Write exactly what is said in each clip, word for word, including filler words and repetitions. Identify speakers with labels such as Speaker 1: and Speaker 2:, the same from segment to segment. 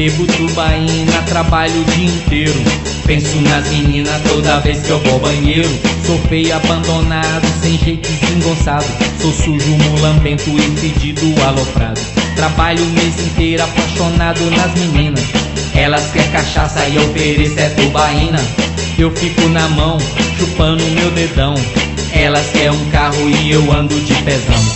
Speaker 1: Bebo tubaína, trabalho o dia inteiro. Penso nas meninas toda vez que eu vou ao banheiro. Sou feio, abandonado, sem jeito, desengonçado. Sou sujo, mulambento e fedido, aloprado. Trabalho o mês inteiro apaixonado nas meninas. Elas querem cachaça e eu ofereço é tubaína. Eu fico na mão, chupando meu dedão. Elas querem um carro e eu ando de pezão.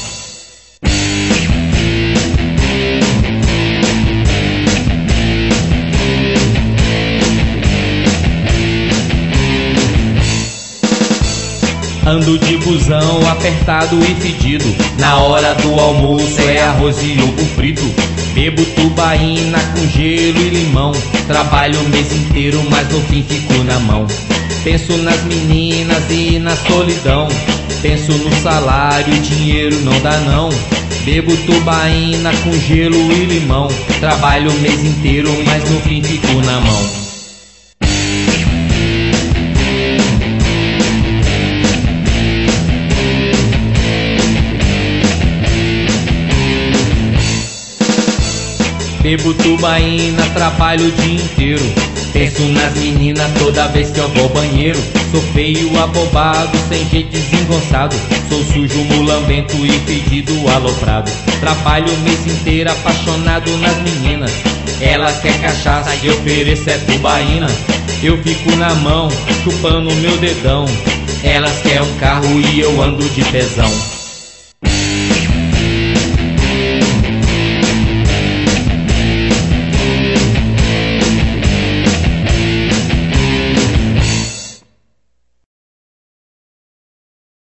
Speaker 1: Ando de busão, apertado e fedido. Na hora do almoço é arroz e ovo frito. Bebo tubaína com gelo e limão. Trabalho o mês inteiro, mas no fim fico na mão. Penso nas meninas e na solidão. Penso no salário, dinheiro não dá não. Bebo tubaína com gelo e limão. Trabalho o mês inteiro, mas no fim fico na mão. Bebo tubaína, trabalho o dia inteiro. Penso nas meninas toda vez que eu vou ao banheiro. Sou feio, abobado, sem jeito, desengonçado. Sou sujo, mulambento e fedido, aloprado. Trabalho o mês inteiro apaixonado nas meninas. Elas querem cachaça e eu ofereço é tubaína. Eu fico na mão, chupando meu dedão. Elas querem um carro e eu ando de pezão.